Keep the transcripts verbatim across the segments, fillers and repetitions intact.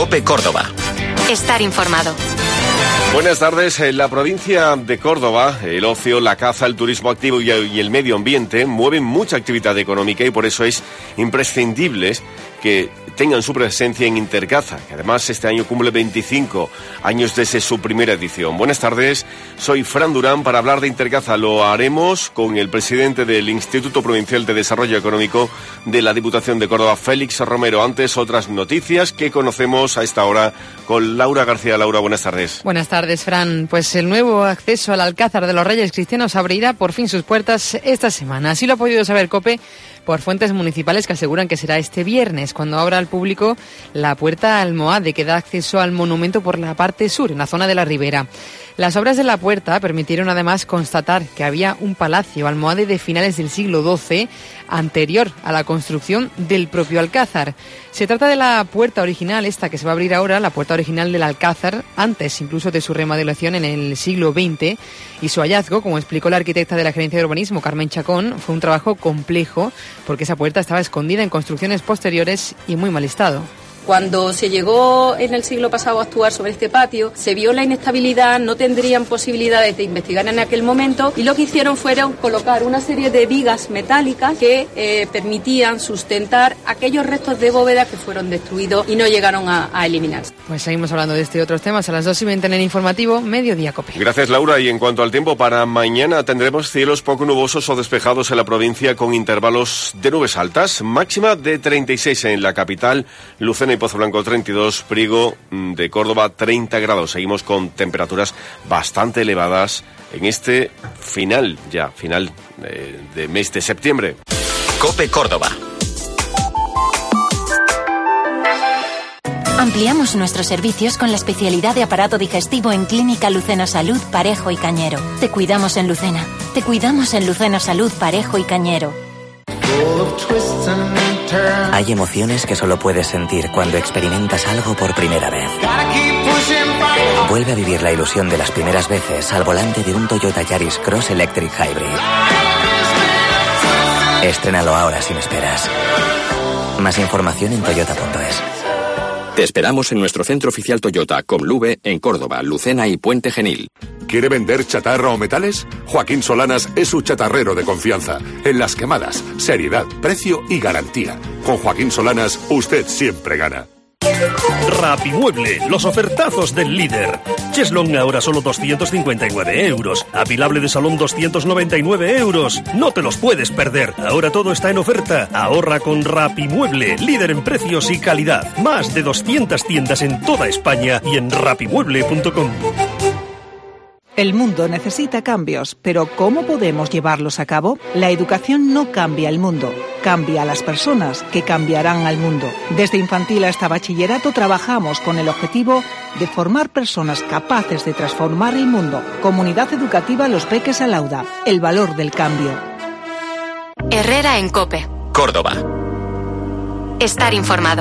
COPE Córdoba. Estar informado. Buenas tardes. En la provincia de Córdoba, el ocio, la caza, el turismo activo y el medio ambiente mueven mucha actividad económica y por eso es imprescindible que tengan su presencia en Intercaza, que además este año cumple veinticinco años desde su primera edición. Buenas tardes, soy Fran Durán para hablar de Intercaza. Lo haremos con el presidente del Instituto Provincial de Desarrollo Económico de la Diputación de Córdoba, Félix Romero. Antes, otras noticias que conocemos a esta hora con Laura García. Laura, buenas tardes. Buenas tardes, Fran. Pues el nuevo acceso al Alcázar de los Reyes Cristianos abrirá por fin sus puertas esta semana. Así lo ha podido saber COPE por fuentes municipales que aseguran que será este viernes, cuando abra al público la puerta almohade, que da acceso al monumento por la parte sur, en la zona de la Ribera. Las obras de la puerta permitieron además constatar que había un palacio almohade de finales del siglo doce, anterior a la construcción del propio Alcázar. Se trata de la puerta original, esta que se va a abrir ahora, la puerta original del Alcázar, antes incluso de su remodelación en el siglo veinte, y su hallazgo, como explicó la arquitecta de la Gerencia de Urbanismo, Carmen Chacón, fue un trabajo complejo, porque esa puerta estaba escondida en construcciones posteriores y muy mal estado. Cuando se llegó en el siglo pasado a actuar sobre este patio, se vio la inestabilidad, no tendrían posibilidades de investigar en aquel momento y lo que hicieron fueron colocar una serie de vigas metálicas que eh, permitían sustentar aquellos restos de bóveda que fueron destruidos y no llegaron a, a eliminarse. Pues seguimos hablando de este y otros temas a las dos y veinte en el informativo Mediodía COPE. Gracias, Laura. Y en cuanto al tiempo, para mañana tendremos cielos poco nubosos o despejados en la provincia con intervalos de nubes altas, máxima de treinta y seis en la capital, Lucena y Pozo Blanco treinta y dos, Priego de Córdoba treinta grados. Seguimos con temperaturas bastante elevadas en este final, ya final eh, de mes de septiembre. COPE Córdoba. Ampliamos nuestros servicios con la especialidad de aparato digestivo en Clínica Lucena Salud Parejo y Cañero. Te cuidamos en Lucena. Te cuidamos en Lucena Salud Parejo y Cañero. Hay emociones que solo puedes sentir cuando experimentas algo por primera vez. Vuelve a vivir la ilusión de las primeras veces al volante de un Toyota Yaris Cross Electric Hybrid. Estrénalo ahora sin esperas. Más información en toyota punto es. Te esperamos en nuestro centro oficial Toyota, Comluve, en Córdoba, Lucena y Puente Genil. ¿Quiere vender chatarra o metales? Joaquín Solanas es su chatarrero de confianza. En las quemadas, seriedad, precio y garantía. Con Joaquín Solanas, usted siempre gana. Rapimueble, los ofertazos del líder. Cheslong ahora solo doscientos cincuenta y nueve euros. Apilable de salón doscientos noventa y nueve euros. No te los puedes perder. Ahora todo está en oferta. Ahorra con Rapimueble, líder en precios y calidad. Más de doscientas tiendas en toda España y en rapimueble punto com. El mundo necesita cambios, pero ¿cómo podemos llevarlos a cabo? La educación no cambia el mundo, cambia a las personas que cambiarán al mundo. Desde infantil hasta bachillerato trabajamos con el objetivo de formar personas capaces de transformar el mundo. Comunidad Educativa Los Peques Alauda, el valor del cambio. Herrera en COPE. Córdoba. Estar informado.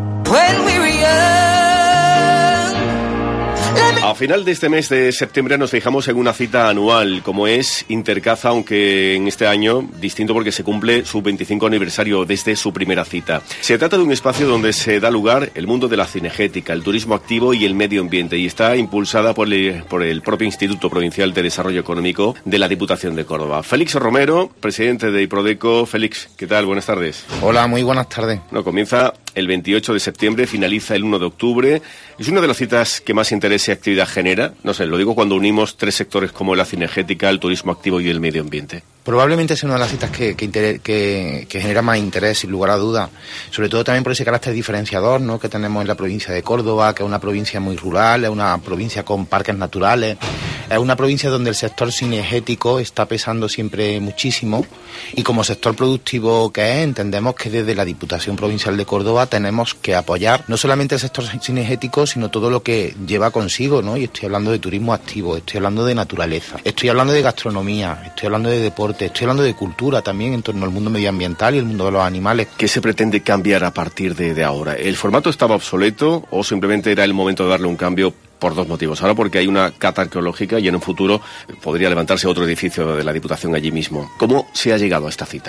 A final de este mes de septiembre nos fijamos en una cita anual, como es Intercaza, aunque en este año distinto porque se cumple su veinticinco aniversario desde su primera cita. Se trata de un espacio donde se da lugar el mundo de la cinegética, el turismo activo y el medio ambiente, y está impulsada por el, por el propio Instituto Provincial de Desarrollo Económico de la Diputación de Córdoba. Félix Romero, presidente de Iprodeco. Félix, ¿qué tal? Buenas tardes. Hola, muy buenas tardes. No, comienza el veintiocho de septiembre, finaliza el uno de octubre. Es una de las citas que más interés y actividad genera. No sé, lo digo cuando unimos tres sectores como la cinegética, el turismo activo y el medio ambiente. Probablemente es una de las citas que, que, inter- que, que genera más interés, sin lugar a dudas. Sobre todo también por ese carácter diferenciador, ¿no?, que tenemos en la provincia de Córdoba, que es una provincia muy rural, es una provincia con parques naturales, es una provincia donde el sector cinegético está pesando siempre muchísimo, y como sector productivo que es, entendemos que desde la Diputación Provincial de Córdoba tenemos que apoyar no solamente el sector cinegético, sino todo lo que lleva consigo, ¿no? Y estoy hablando de turismo activo, estoy hablando de naturaleza, estoy hablando de gastronomía, estoy hablando de deporte, estoy hablando de cultura también en torno al mundo medioambiental y el mundo de los animales. ¿Qué se pretende cambiar a partir de, de ahora? ¿El formato estaba obsoleto o simplemente era el momento de darle un cambio? Por dos motivos. Ahora porque hay una cata arqueológica y en un futuro podría levantarse otro edificio de la Diputación allí mismo. ¿Cómo se ha llegado a esta cita?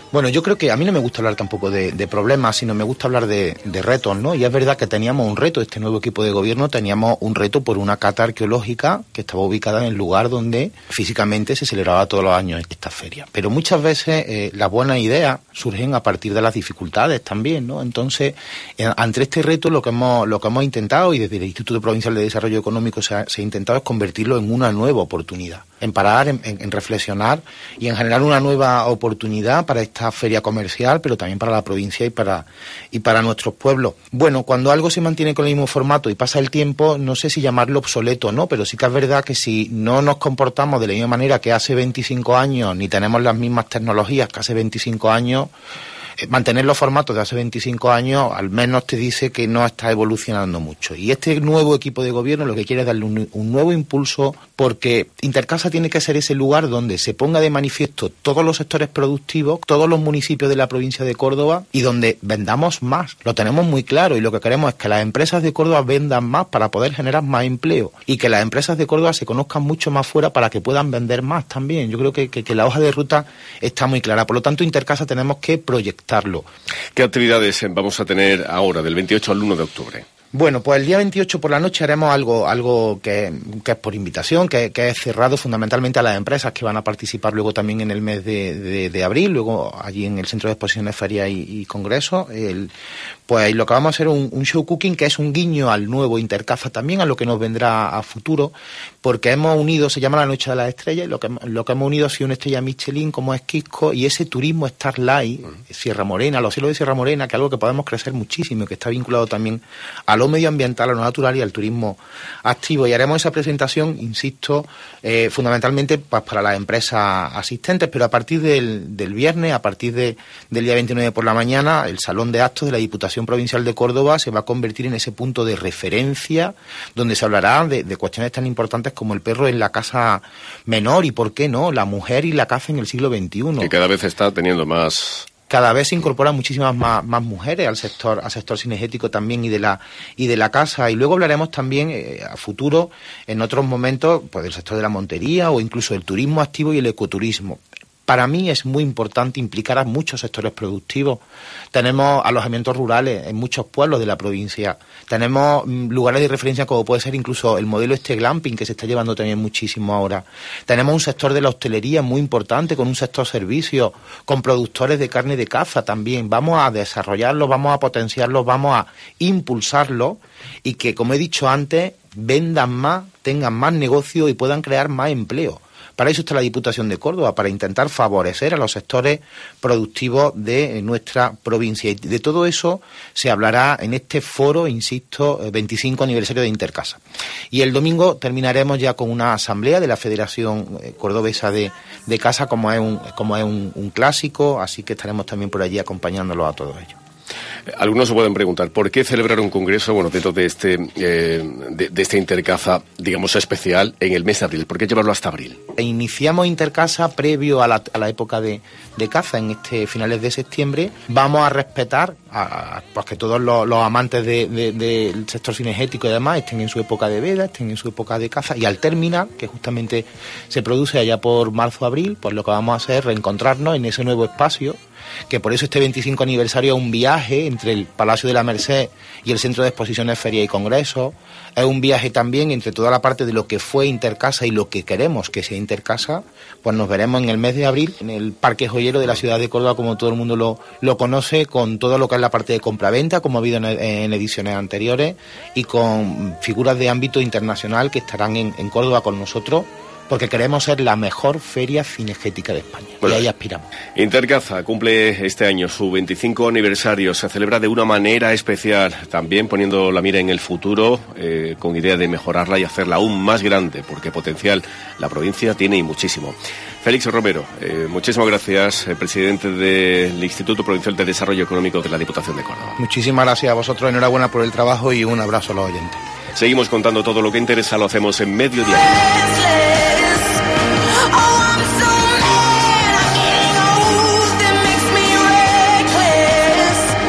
Bueno, yo creo que a mí no me gusta hablar tampoco de, de problemas, sino me gusta hablar de, de retos, ¿no? Y es verdad que teníamos un reto, este nuevo equipo de gobierno teníamos un reto por una cata arqueológica que estaba ubicada en el lugar donde físicamente se celebraba todos los años esta feria. Pero muchas veces eh, las buenas ideas surgen a partir de las dificultades también, ¿no? Entonces, eh, ante este reto lo que hemos lo que hemos intentado, y desde el Instituto Provincial de Desarrollo Económico se ha, se ha intentado, es convertirlo en una nueva oportunidad, en parar, en, en, en reflexionar y en generar una nueva oportunidad para esta feria comercial, pero también para la provincia y para y para nuestros pueblos. Bueno, cuando algo se mantiene con el mismo formato y pasa el tiempo, no sé si llamarlo obsoleto o no, pero sí que es verdad que si no nos comportamos de la misma manera que hace veinticinco años, ni tenemos las mismas tecnologías que hace veinticinco años, mantener los formatos de hace veinticinco años al menos te dice que no está evolucionando mucho. Y este nuevo equipo de gobierno lo que quiere es darle un, un nuevo impulso, porque Intercasa tiene que ser ese lugar donde se ponga de manifiesto todos los sectores productivos, todos los municipios de la provincia de Córdoba, y donde vendamos más. Lo tenemos muy claro, y lo que queremos es que las empresas de Córdoba vendan más para poder generar más empleo, y que las empresas de Córdoba se conozcan mucho más fuera para que puedan vender más también. Yo creo que, que, que la hoja de ruta está muy clara. Por lo tanto, Intercasa tenemos que proyectar. ¿Qué actividades vamos a tener ahora, del veintiocho al uno de octubre? Bueno, pues el día veintiocho por la noche haremos algo algo que, que es por invitación, que, que es cerrado fundamentalmente a las empresas que van a participar luego también en el mes de, de, de abril, luego allí en el Centro de Exposiciones, Ferias y, y Congresos. El, pues lo que vamos a hacer es un, un show cooking que es un guiño al nuevo Intercasa también, a lo que nos vendrá a futuro, porque hemos unido, se llama la Noche de las Estrellas, y lo que, lo que hemos unido ha sido una estrella Michelin como es Quisco, y ese turismo Starlight, Sierra Morena, los cielos de Sierra Morena, que es algo que podemos crecer muchísimo, que está vinculado también a lo medioambiental, a lo natural y al turismo activo. Y haremos esa presentación, insisto, eh, fundamentalmente pues, para las empresas asistentes, pero a partir del, del viernes, a partir de, del día veintinueve por la mañana, el Salón de Actos de la Diputación Provincial de Córdoba se va a convertir en ese punto de referencia donde se hablará de, de cuestiones tan importantes como el perro en la casa menor y, ¿por qué no?, la mujer y la caza en el siglo veintiuno. Que cada vez está teniendo más... Cada vez se incorporan muchísimas más, más mujeres al sector al sector cinegético también y de la y de la casa. Y luego hablaremos también eh, a futuro, en otros momentos, pues del sector de la montería o incluso del turismo activo y el ecoturismo. Para mí es muy importante implicar a muchos sectores productivos. Tenemos alojamientos rurales en muchos pueblos de la provincia. Tenemos mm, lugares de referencia como puede ser incluso el modelo este glamping que se está llevando también muchísimo ahora. Tenemos un sector de la hostelería muy importante con un sector servicio, con productores de carne de caza también. Vamos a desarrollarlo, vamos a potenciarlo, vamos a impulsarlo y que, como he dicho antes, vendan más, tengan más negocio y puedan crear más empleo. Para eso está la Diputación de Córdoba, para intentar favorecer a los sectores productivos de nuestra provincia. Y de todo eso se hablará en este foro, insisto, veinticinco aniversario de Intercasa. Y el domingo terminaremos ya con una asamblea de la Federación Cordobesa de, de Casa, como es, un, como es un, un clásico, así que estaremos también por allí acompañándolos a todos ellos. Algunos se pueden preguntar, ¿por qué celebrar un congreso, bueno, dentro de este eh, de, de este Intercasa, digamos, especial, en el mes de abril? ¿Por qué llevarlo hasta abril? Iniciamos Intercasa previo a la, a la época de, de caza, en este finales de septiembre. Vamos a respetar a, a, pues que todos los, los amantes de, de, del sector cinegético y demás estén en su época de veda, estén en su época de caza, y al terminar, que justamente se produce allá por marzo-abril, pues lo que vamos a hacer es reencontrarnos en ese nuevo espacio, que por eso este veinticinco aniversario es un viaje entre el Palacio de la Merced y el Centro de Exposiciones, Ferias y Congresos. Es un viaje también entre toda la parte de lo que fue Intercasa y lo que queremos que sea Intercasa. Pues nos veremos en el mes de abril en el Parque Joyero de la ciudad de Córdoba, como todo el mundo lo, lo conoce, con todo lo que es la parte de compraventa, como ha habido en, en ediciones anteriores, y con figuras de ámbito internacional que estarán en, en Córdoba con nosotros, porque queremos ser la mejor feria cinegética de España. Bueno, y ahí aspiramos. Intercasa cumple este año su veinticinco aniversario. Se celebra de una manera especial, también poniendo la mira en el futuro, eh, con idea de mejorarla y hacerla aún más grande, porque potencial la provincia tiene y muchísimo. Félix Romero, eh, muchísimas gracias, eh, presidente del Instituto Provincial de Desarrollo Económico de la Diputación de Córdoba. Muchísimas gracias a vosotros, enhorabuena por el trabajo y un abrazo a los oyentes. Seguimos contando todo lo que interesa, lo hacemos en Mediodía.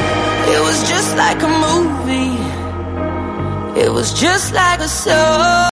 Like a movie, it was just like a song.